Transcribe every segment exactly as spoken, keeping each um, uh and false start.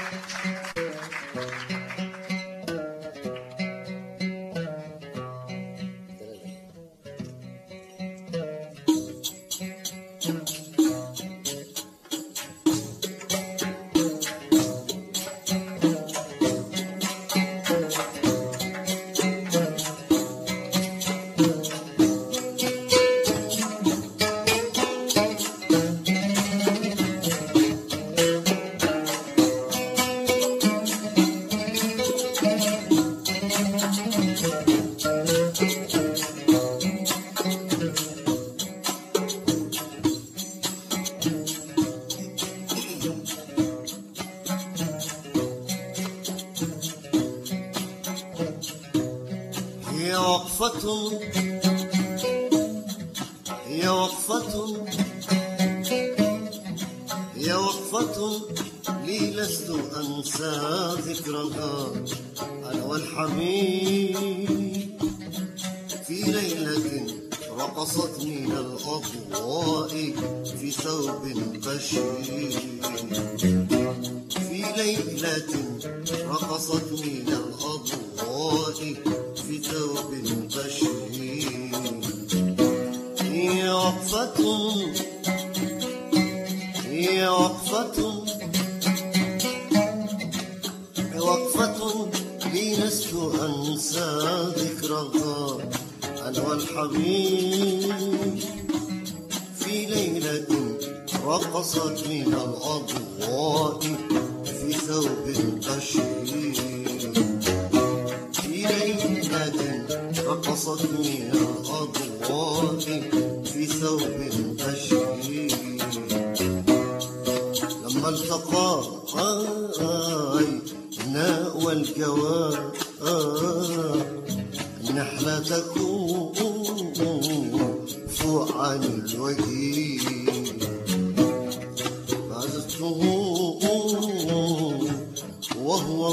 هي وقفة هي وقفة هي وقفة لي لست أنسى ذكرها أنا والحبيب في ليلة رقصت من الأضواء في ثوب بشير في ليلة رقصت من الأضواء في ثوب بشير هي وقفة هي وقفة هي وقفة لي لست أنسى ذكرها أنا والحبيب في ليلة رقصت من الأضواء في ثوب بشير في ليلة رقصت من الأضواء في ثوب بشير لما التقى الناء والجواب النحلة تكوف عن الوجه فعزته وهو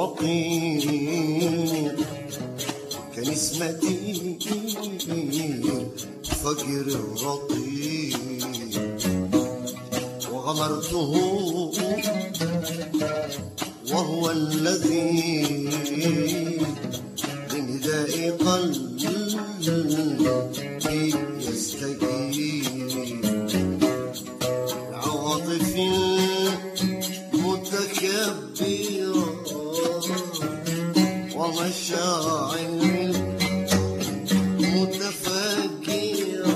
الرقيق كنسمتي فجر الرقيق وغمرته وهو الذي بنداء قلبي يستجيب عواطف متكبرة ومشاعر متفجرة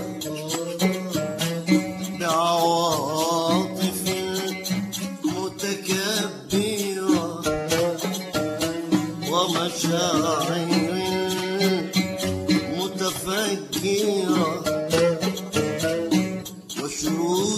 بعواطف متكبرة ومشاعر متفجرة وشروط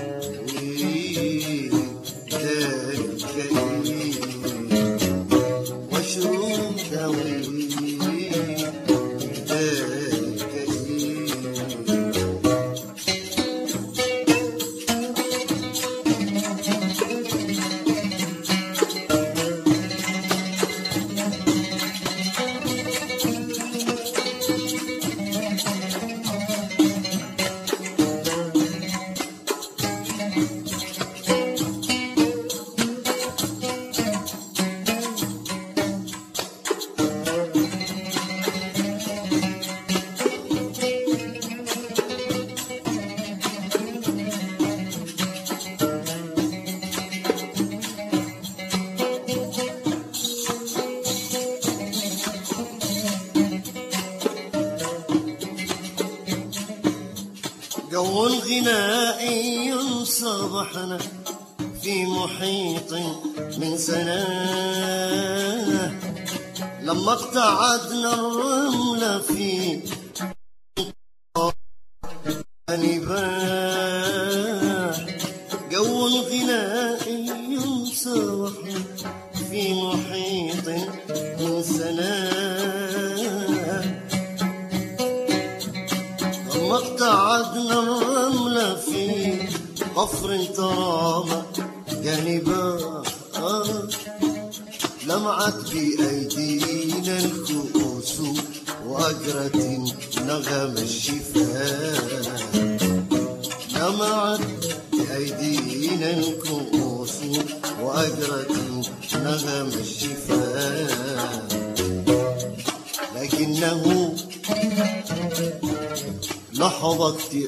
جو غنائي صبحنا في محيط من سنة لما اقتعدنا الرمل في نباح جو غنائي صبحنا في محيط من سنة لما اقتعدنا الرمل في قفر ترامى جانبا لمعت بأيدينا الكؤوس وأجرت نغم الشفاء لمعت بأيدينا الكؤوس وأجرت نغم الشفاء، لكنه لحظ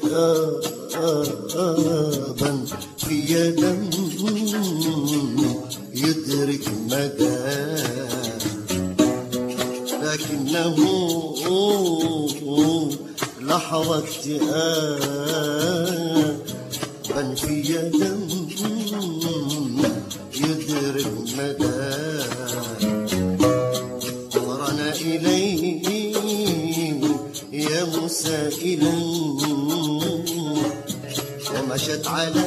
اكتئابا في دم يدرك مدى، لكنه لحظ اكتئابا في دم يدرك مدى، نظرنا إليه يا مسائلا ومشت على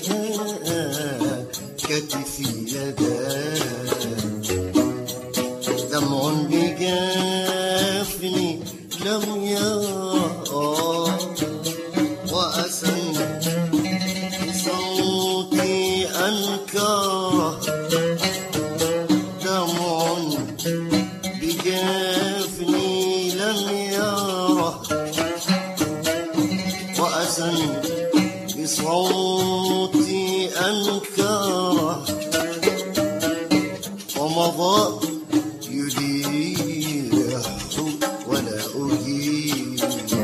كتفي يداه، دمع بجافني لم يرى وأسى بصوتي أنكره، دمع بجافني لم يره وأسى بصوتي أنكره، ومضى يليح ولا أجيب،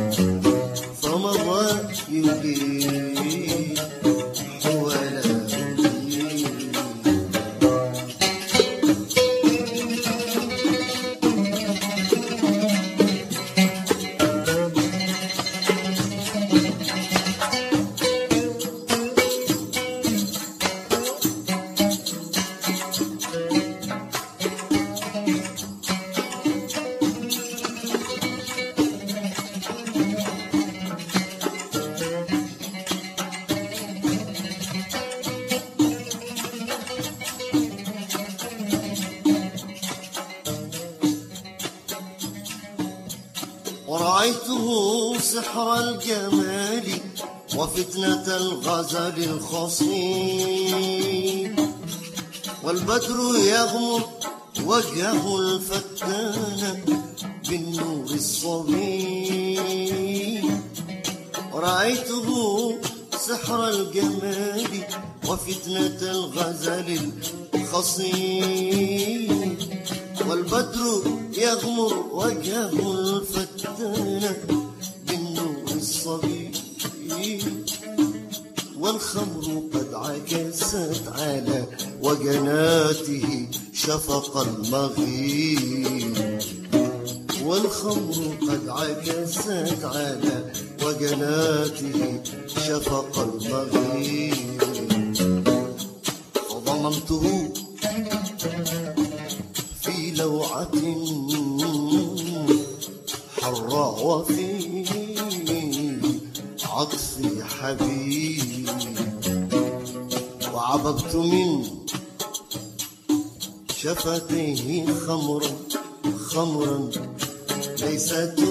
فمضى يليح ولا أجيب. ورأيته سحر الجمال وفتنة الغزل الخصيب، والبدر يغمر وجهه الفتان بالنور الصبي، ورأيته سحر الجمال وفتنة الغزل الخصيب، والبدر يغمر وجهه الفتان بالنور الصبي، والخمر قد عكست على وجناته شفق المغيب، والخمر قد عكست على وجناته شفق المغيب، وضممته في لوعة حراء وفي عطفي حبيب، وعببت من شفتيه خمرا خمرا ليس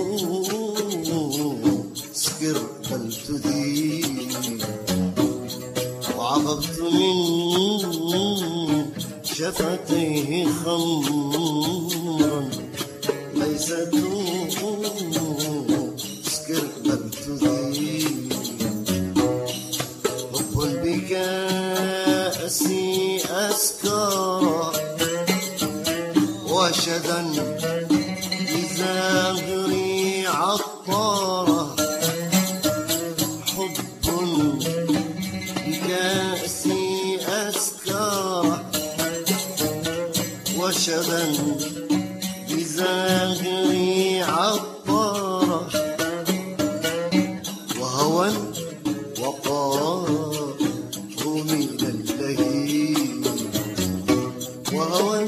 تسكر بل تذيب، وعببت من شفتيه خمرا ليس تسكر بل تذيب، حب بكأسي أسكر وشدا بزاغري عطارة، حب بكأسي أسكر وشدا بزاغري عطارة، وهوى وقار من اللهيب، وهوى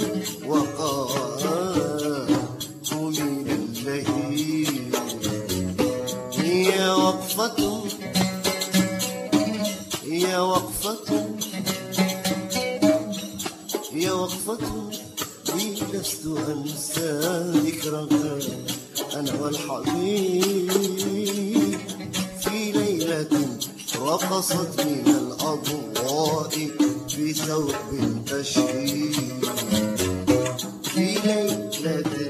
وقار من اللهيب، هي وقفة هي وقفة هي وقفة لست أنسى ذكرها أنا والحبيب، في ليلة رقصت من الأضواء في ثوب تشريب، في ليلة